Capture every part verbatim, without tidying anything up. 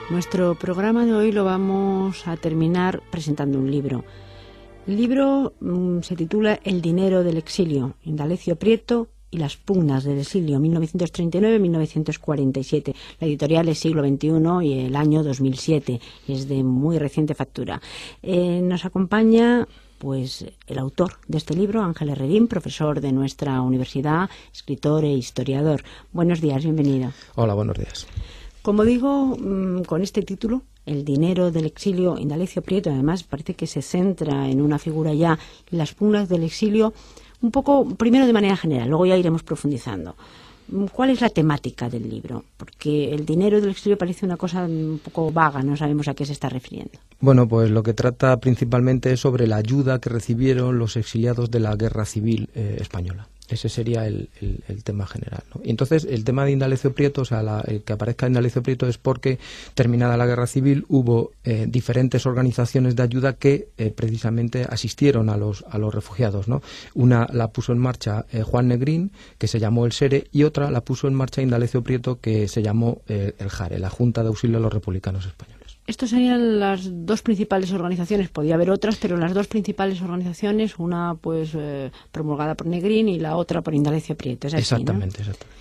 Nuestro programa de hoy lo vamos a terminar presentando un libro. El libro mmm, se titula El dinero del exilio, Indalecio Prieto y las pugnas del exilio, mil novecientos treinta y nueve a mil novecientos cuarenta y siete. La editorial es Siglo veintiuno y el año dos mil siete, es de muy reciente factura. Eh, nos acompaña pues el autor de este libro, Ángel Herrerín, profesor de nuestra universidad, escritor e historiador. Buenos días, bienvenido. Hola, buenos días. Como digo, con este título, El dinero del exilio, Indalecio Prieto, además parece que se centra en una figura ya, las pugnas del exilio, un poco, primero de manera general, luego ya iremos profundizando. ¿Cuál es la temática del libro? Porque el dinero del exilio parece una cosa un poco vaga, no sabemos a qué se está refiriendo. Bueno, pues lo que trata principalmente es sobre la ayuda que recibieron los exiliados de la Guerra Civil eh, Española. Ese sería el, el, el tema general, ¿no? Y entonces el tema de Indalecio Prieto, o sea, la, el que aparezca Indalecio Prieto es porque terminada la Guerra Civil hubo eh, diferentes organizaciones de ayuda que eh, precisamente asistieron a los a los refugiados, ¿no? Una la puso en marcha eh, Juan Negrín, que se llamó el SERE, y otra la puso en marcha Indalecio Prieto, que se llamó eh, el JARE, la Junta de Auxilio a los Republicanos Españoles. Estas serían las dos principales organizaciones, podía haber otras, pero las dos principales organizaciones, una pues eh, promulgada por Negrín y la otra por Indalecio Prieto. ¿Es así, exactamente, no? exactamente.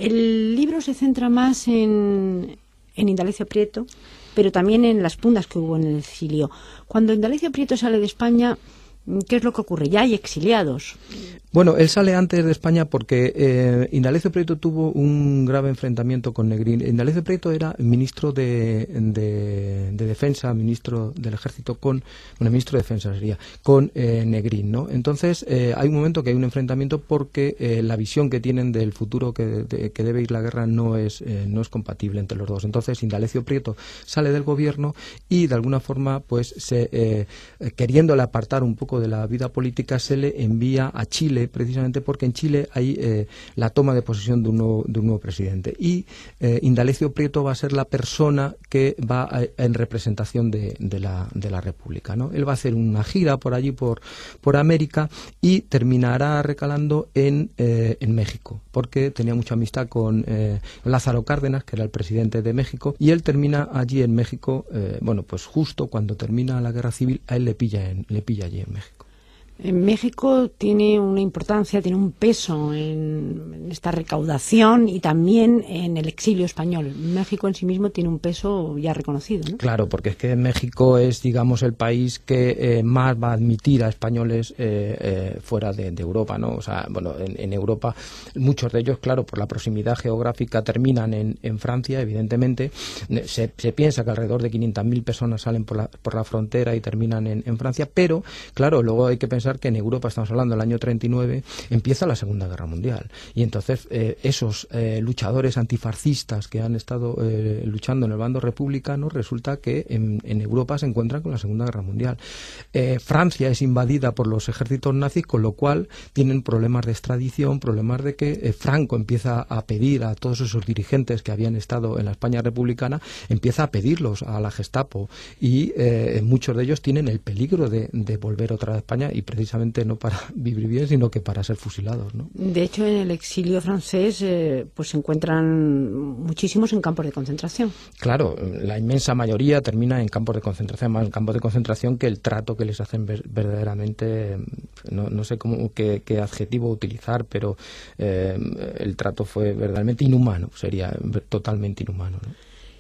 El libro se centra más en, en Indalecio Prieto, pero también en las pugnas que hubo en el exilio. Cuando Indalecio Prieto sale de España, ¿qué es lo que ocurre? Ya hay exiliados. Bueno, él sale antes de España porque eh, Indalecio Prieto tuvo un grave enfrentamiento con Negrín. Indalecio Prieto era ministro de, de, de Defensa, ministro del Ejército con, bueno, ministro de Defensa sería, con eh, Negrín, ¿no? Entonces eh, hay un momento que hay un enfrentamiento porque eh, la visión que tienen del futuro que, de, que debe ir la guerra no es, eh, no es compatible entre los dos. Entonces Indalecio Prieto sale del gobierno y de alguna forma, pues, se, eh, queriéndole apartar un poco de la vida política, se le envía a Chile, precisamente porque en Chile hay eh, la toma de posesión de un nuevo, de un nuevo presidente, y eh, Indalecio Prieto va a ser la persona que va a, en representación de, de, la, de la República, ¿no? Él va a hacer una gira por allí, por, por América, y terminará recalando en, eh, en México, porque tenía mucha amistad con eh, Lázaro Cárdenas, que era el presidente de México, y él termina allí en México, eh, bueno, pues justo cuando termina la Guerra Civil, a él le pilla, en, le pilla allí en México. En México tiene una importancia, tiene un peso en, en esta recaudación y también en el exilio español. México en sí mismo tiene un peso ya reconocido, ¿no? Claro, porque es que México es, digamos, el país que eh, más va a admitir a españoles eh, eh, fuera de, de Europa, ¿no? O sea, bueno, en, en Europa muchos de ellos, claro, por la proximidad geográfica terminan en, en Francia, evidentemente. Se, se piensa que alrededor de quinientas mil personas salen por la, por la frontera y terminan en, en Francia, pero, claro, luego hay que pensar que en Europa, estamos hablando del año treinta y nueve, empieza la Segunda Guerra Mundial, y entonces eh, esos eh, luchadores antifascistas que han estado eh, luchando en el bando republicano, resulta que en, en Europa se encuentran con la Segunda Guerra Mundial. Eh, Francia es invadida por los ejércitos nazis, con lo cual tienen problemas de extradición, problemas de que eh, Franco empieza a pedir a todos esos dirigentes que habían estado en la España republicana, empieza a pedirlos a la Gestapo, y eh, muchos de ellos tienen el peligro de, de volver otra vez a España, y precisamente no para vivir bien, sino que para ser fusilados, ¿no? De hecho, en el exilio francés eh, pues se encuentran muchísimos en campos de concentración. Claro, la inmensa mayoría termina en campos de concentración, más en campos de concentración que el trato que les hacen ver, verdaderamente, no, no sé cómo qué, qué adjetivo utilizar, pero eh, el trato fue verdaderamente inhumano, sería totalmente inhumano, ¿no?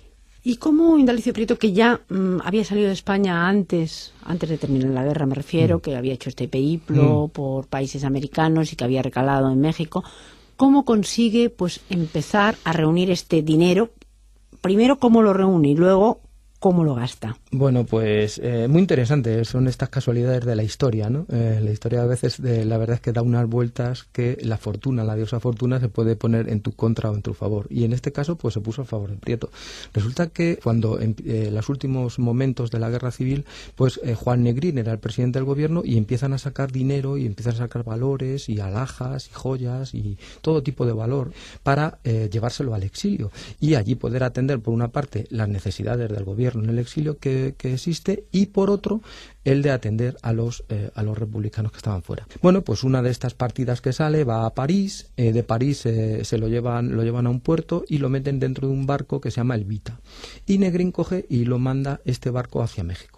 ¿Y cómo Indalecio Prieto, que ya mmm, había salido de España antes, antes de terminar la guerra, me refiero, mm. que había hecho este periplo mm. por países americanos y que había recalado en México, cómo consigue pues empezar a reunir este dinero? Primero, ¿cómo lo reúne? Y luego, ¿cómo lo gasta? Bueno, pues eh, muy interesante, son estas casualidades de la historia, ¿no? Eh, la historia a veces, de, la verdad es que da unas vueltas que la fortuna, la diosa fortuna, se puede poner en tu contra o en tu favor, y en este caso pues se puso a favor de Prieto. Resulta que cuando en eh, los últimos momentos de la Guerra Civil, pues eh, Juan Negrín era el presidente del gobierno, y empiezan a sacar dinero y empiezan a sacar valores y alhajas y joyas y todo tipo de valor para eh, llevárselo al exilio, y allí poder atender por una parte las necesidades del gobierno gobierno en el exilio que, que existe, y por otro el de atender a los eh, a los republicanos que estaban fuera. Bueno, pues una de estas partidas que sale va a París, eh, de París eh, se lo llevan lo llevan a un puerto y lo meten dentro de un barco que se llama el Vita, y Negrín coge y lo manda este barco hacia México.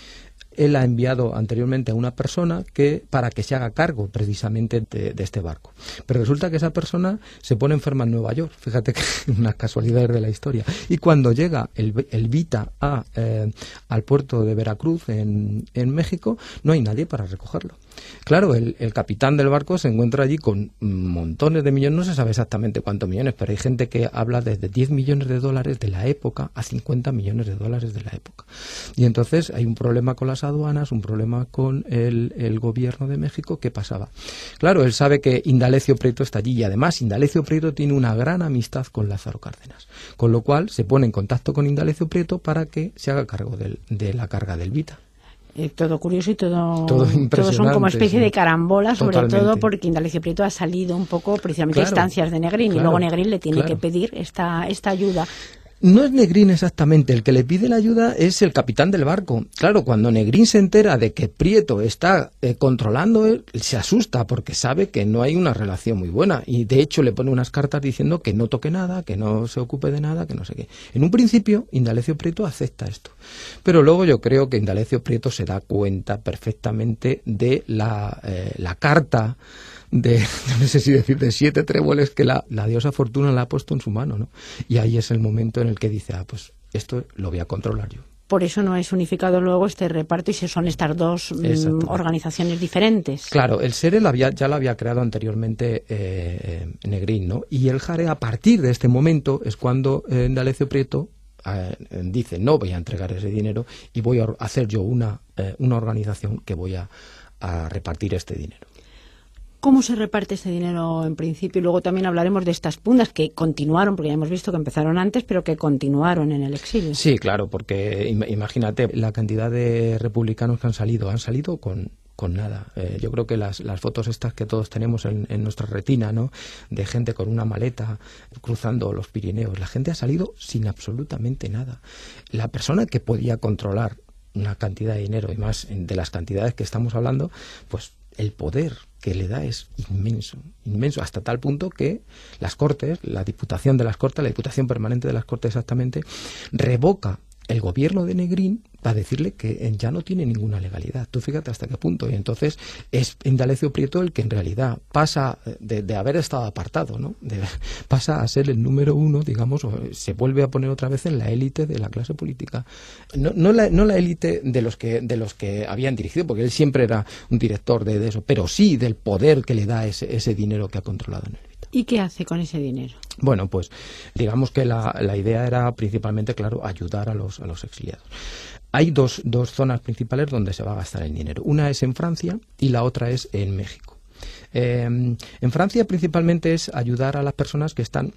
Él ha enviado anteriormente a una persona que para que se haga cargo precisamente de, de este barco. Pero resulta que esa persona se pone enferma en Nueva York. Fíjate que unas casualidades de la historia. Y cuando llega el, el Vita a, eh, al puerto de Veracruz, en, en México, no hay nadie para recogerlo. Claro, el, el capitán del barco se encuentra allí con montones de millones, no se sabe exactamente cuántos millones, pero hay gente que habla desde diez millones de dólares de la época a cincuenta millones de dólares de la época. Y entonces hay un problema con las aduanas, un problema con el, el gobierno de México. ¿Qué pasaba? Claro, él sabe que Indalecio Prieto está allí, y además Indalecio Prieto tiene una gran amistad con Lázaro Cárdenas, con lo cual se pone en contacto con Indalecio Prieto para que se haga cargo del, de la carga del Vita. Eh, todo curioso y todo, todo todo son como especie sí. de carambola, sobre Totalmente. todo porque Indalecio Prieto ha salido un poco precisamente claro, a instancias de Negrín, claro, y luego Negrín le tiene claro. que pedir esta, esta ayuda. No es Negrín exactamente, el que le pide la ayuda es el capitán del barco. Claro, cuando Negrín se entera de que Prieto está eh, controlando, él se asusta porque sabe que no hay una relación muy buena, y de hecho le pone unas cartas diciendo que no toque nada, que no se ocupe de nada, que no sé qué. En un principio Indalecio Prieto acepta esto, pero luego yo creo que Indalecio Prieto se da cuenta perfectamente de la, eh, la carta de, no sé si decir, de siete tréboles que la, la diosa Fortuna le ha puesto en su mano, ¿no? Y ahí es el momento en el que dice, ah, pues esto lo voy a controlar yo. Por eso no es unificado luego este reparto, y se son estas dos mm, organizaciones diferentes. Claro, el SERE lo había, ya lo había creado anteriormente eh, Negrín, ¿no? Y el JARE, a partir de este momento, es cuando eh, Indalecio Prieto eh, dice, no voy a entregar ese dinero y voy a hacer yo una, eh, una organización que voy a, a repartir este dinero. ¿Cómo se reparte este dinero en principio? Y luego también hablaremos de estas pugnas que continuaron, porque ya hemos visto que empezaron antes, pero que continuaron en el exilio. Sí, claro, porque imagínate la cantidad de republicanos que han salido. Han salido con... con nada. Eh, yo creo que las, las fotos estas que todos tenemos en, en nuestra retina, ¿no?, de gente con una maleta cruzando los Pirineos, la gente ha salido sin absolutamente nada. La persona que podía controlar una cantidad de dinero, y más de las cantidades que estamos hablando, pues el poder que le da es inmenso, inmenso, hasta tal punto que las Cortes, la Diputación de las Cortes, la Diputación Permanente de las Cortes exactamente, revoca el gobierno de Negrín para decirle que ya no tiene ninguna legalidad. Tú fíjate hasta qué punto. Y entonces es Indalecio Prieto el que en realidad pasa de, de haber estado apartado, ¿no?, de, pasa a ser el número uno, digamos, o se vuelve a poner otra vez en la élite de la clase política. No, no la, no la élite de los que de los que habían dirigido, porque él siempre era un director de, de eso, pero sí del poder que le da ese, ese dinero que ha controlado en el Vita. ¿Y qué hace con ese dinero? Bueno, pues digamos que la, la idea era principalmente, claro, ayudar a los, a los exiliados. Hay dos, dos zonas principales donde se va a gastar el dinero. Una es en Francia y la otra es en México. Eh, en Francia principalmente es ayudar a las personas que están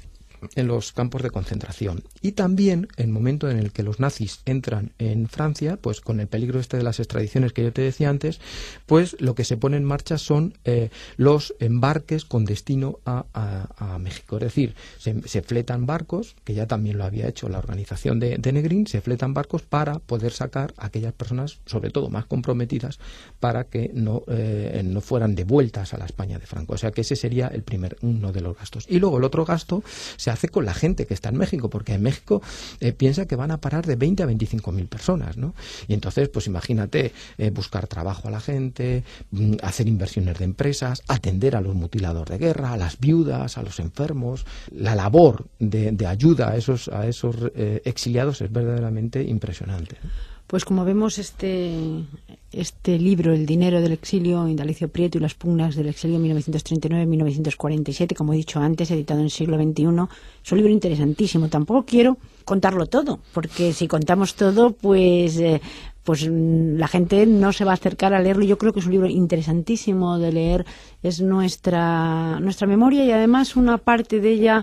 en los campos de concentración, y también en el momento en el que los nazis entran en Francia, pues con el peligro este de las extradiciones que yo te decía antes, pues lo que se pone en marcha son eh, los embarques con destino a, a, a México. Es decir, se, se fletan barcos, que ya también lo había hecho la organización de, de Negrín, se fletan barcos para poder sacar a aquellas personas, sobre todo más comprometidas, para que no, eh, no fueran devueltas a la España de Franco. O sea que ese sería el primer, uno de los gastos. Y luego el otro gasto se hace con la gente que está en México, porque en México eh, piensa que van a parar de veinte a veinticinco mil personas, ¿no? Y entonces, pues imagínate, eh, buscar trabajo a la gente, mm, hacer inversiones de empresas, atender a los mutilados de guerra, a las viudas, a los enfermos. La labor de, de ayuda a esos, a esos eh, exiliados es verdaderamente impresionante, ¿no? Pues como vemos, este, este libro, El dinero del exilio, Indalecio Prieto y las pugnas del exilio mil novecientos treinta y nueve a mil novecientos cuarenta y siete, como he dicho antes, editado en el siglo veintiuno, es un libro interesantísimo. Tampoco quiero contarlo todo, porque si contamos todo, pues, eh, pues la gente no se va a acercar a leerlo. Yo creo que es un libro interesantísimo de leer, es nuestra, nuestra memoria, y además una parte de ella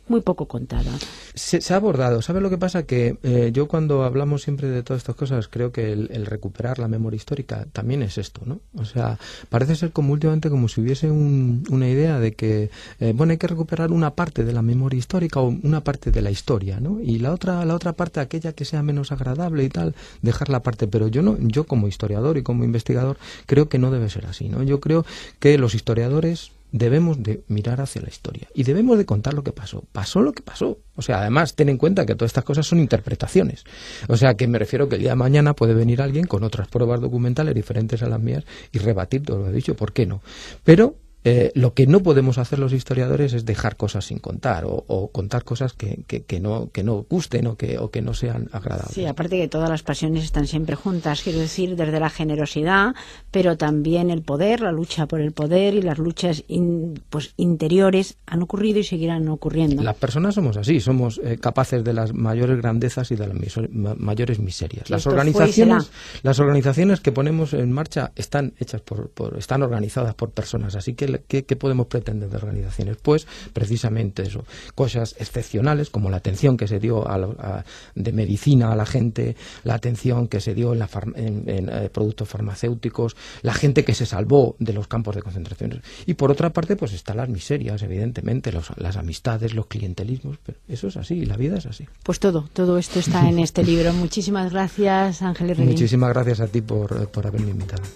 muy poco contada. Se, se ha abordado. ¿Sabes lo que pasa? Que eh, yo cuando hablamos siempre de todas estas cosas, creo que el, el recuperar la memoria histórica también es esto, ¿no? O sea, parece ser como últimamente como si hubiese un, una idea de que, eh, bueno, hay que recuperar una parte de la memoria histórica o una parte de la historia, ¿no? Y la otra, la otra parte, aquella que sea menos agradable y tal, dejarla aparte. Pero yo no, yo como historiador y como investigador creo que no debe ser así, ¿no? Yo creo que los historiadores debemos de mirar hacia la historia y debemos de contar lo que pasó. Pasó lo que pasó. O sea, además, ten en cuenta que todas estas cosas son interpretaciones. O sea, que me refiero que el día de mañana puede venir alguien con otras pruebas documentales diferentes a las mías y rebatir todo lo que he dicho. ¿Por qué no? Pero Eh, lo que no podemos hacer los historiadores es dejar cosas sin contar o, o contar cosas que, que, que, no, que no gusten o que, o que no sean agradables. Sí, aparte que todas las pasiones están siempre juntas, quiero decir, desde la generosidad, pero también el poder, la lucha por el poder y las luchas in, pues interiores han ocurrido y seguirán ocurriendo. Las personas somos así, somos eh, capaces de las mayores grandezas y de las miso, ma, mayores miserias. Las organizaciones, las organizaciones que ponemos en marcha están hechas por, por están organizadas por personas, así que ¿Qué, ¿qué podemos pretender de organizaciones? Pues precisamente eso, cosas excepcionales como la atención que se dio a, a, de medicina a la gente, la atención que se dio en, la far, en, en eh, productos farmacéuticos, la gente que se salvó de los campos de concentración. Y por otra parte, pues están las miserias, evidentemente, los, las amistades, los clientelismos, pero eso es así, la vida es así. Pues todo, todo esto está en este libro. Muchísimas gracias, Ángeles Reguín. Muchísimas gracias a ti por, por haberme invitado.